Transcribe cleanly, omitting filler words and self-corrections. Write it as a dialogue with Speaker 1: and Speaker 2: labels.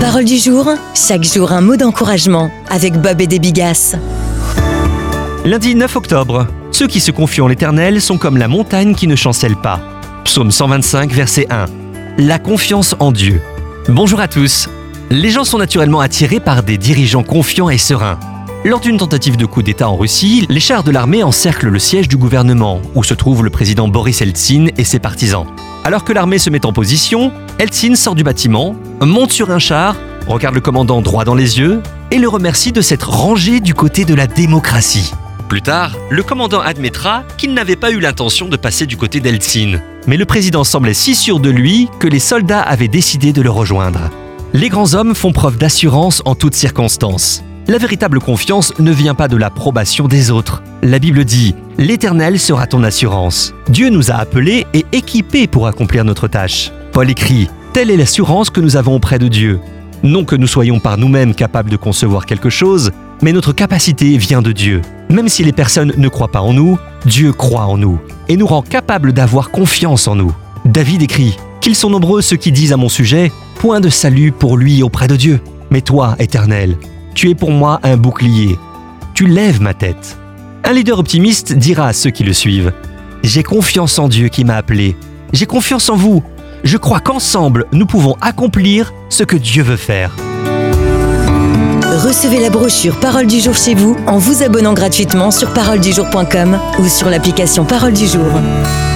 Speaker 1: Parole du jour, chaque jour un mot d'encouragement avec Bob et des Bigasses.
Speaker 2: Lundi 9 octobre, ceux qui se confient en l'Éternel sont comme la montagne qui ne chancelle pas. Psaume 125, verset 1. La confiance en Dieu. Bonjour à tous. Les gens sont naturellement attirés par des dirigeants confiants et sereins. Lors d'une tentative de coup d'État en Russie, les chars de l'armée encerclent le siège du gouvernement, où se trouve le président Boris Eltsine et ses partisans. Alors que l'armée se met en position, Eltsine sort du bâtiment, monte sur un char, regarde le commandant droit dans les yeux et le remercie de s'être rangé du côté de la démocratie. Plus tard, le commandant admettra qu'il n'avait pas eu l'intention de passer du côté d'Eltsine. Mais le président semblait si sûr de lui que les soldats avaient décidé de le rejoindre. Les grands hommes font preuve d'assurance en toutes circonstances. La véritable confiance ne vient pas de l'approbation des autres. La Bible dit « L'Éternel sera ton assurance ». Dieu nous a appelés et équipés pour accomplir notre tâche. Paul écrit « Telle est l'assurance que nous avons auprès de Dieu ». Non que nous soyons par nous-mêmes capables de concevoir quelque chose, mais notre capacité vient de Dieu. Même si les personnes ne croient pas en nous, Dieu croit en nous et nous rend capables d'avoir confiance en nous. David écrit « Qu'ils sont nombreux ceux qui disent à mon sujet « Point de salut pour lui auprès de Dieu ». Mais toi, Éternel, tu es pour moi un bouclier. Tu lèves ma tête. Un leader optimiste dira à ceux qui le suivent « J'ai confiance en Dieu qui m'a appelé. J'ai confiance en vous. Je crois qu'ensemble, nous pouvons accomplir ce que Dieu veut faire. »
Speaker 1: Recevez la brochure Parole du jour chez vous en vous abonnant gratuitement sur paroledujour.com ou sur l'application Parole du jour.